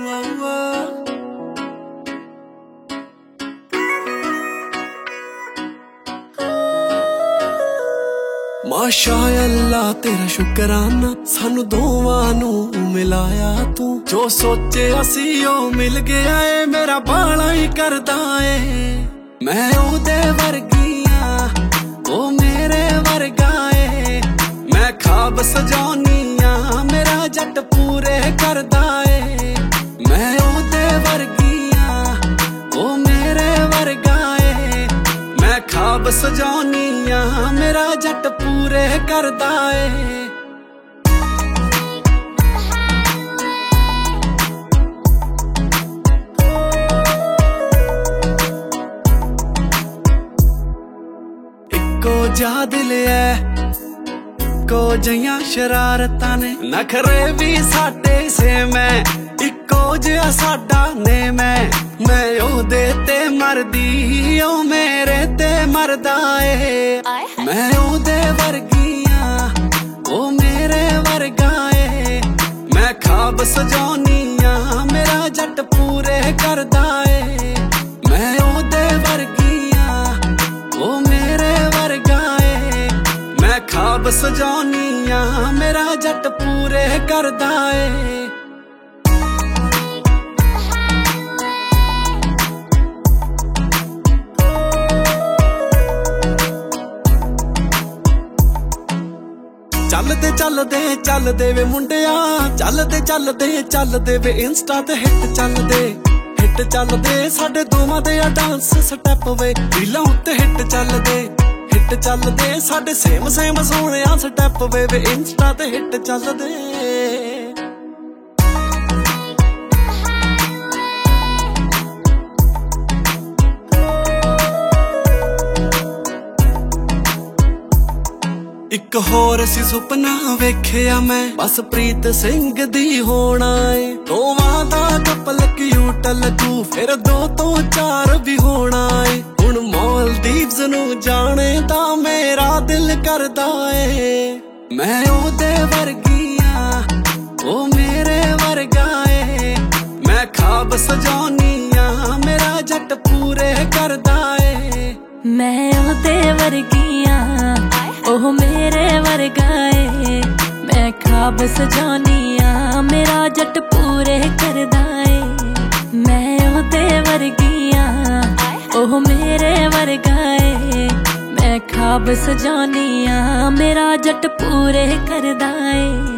माशा अल्लाह तेरा शुकराना सानू दोवां नू मिलाया तू। जो सोचे असी ओ मिल गया है, मेरा बाला ही करदा है। मैं ओदे वर्गियां ओ मेरे वर्गा है। मैं ख्वाब सजाउनियां मेरा जट पूरे करदा है। मैं ओदे वर्गियां ओ मेरे वर्गा है। मैं ख्वाब सजाउनियां मेरा जट पूरे करदा है। इक्को जा दिल है इक्को जिहियां शरारतां ने, नखरे भी साडे सेम है। इक्को जिहा साडा नेम है। मैं ओदे ते मरदी ओ मेरे ते मरदा है। मैं ओदे वर्गियां ओ मेरे वर्गा है। मैं ख्वाब सजाउनियां मेरा जट पूरे करदा है। मैं ओदे वर्गियां ओ मेरे वर्गा है। मैं ख्वाब सजाउनियां मेरा जट पूरे करदा है। चलदे चलदे चलदे वे मुंडिया, चलदे चलदे चलदे वे इंस्टा ते हिट चलदे साडे दोवां दे डांस स्टैप वे रीलां उत्ते हिट चलदे साडे सेम सोहणिया स्टैप वे इंस्टा ते हिट चलदे। इक होर सी सुपना वेखिया मैं, बस प्रीत सिंह दी होना है। दोवां दा कपल क्यूट लगू, फिर 2 तो 4 भी होना है। हुण मालदीव्स नू जाने दा मेरा दिल करदा है। मैं ओदे वर्गियां ओ मेरे वर्गा है। मैं ख्वाब सजाउनियां मेरा जट पूरे करदा है। मैं ओदे वर्गियां ओह मेरे वर्गा है। मैं ख्वाब सजाउनियां मेरा जट पूरे करदा है। मैं ओदे वर्गियां ओह मेरे वर्गा है। मैं ख्वाब सजाउनियां मेरा जट पूरे करदा है।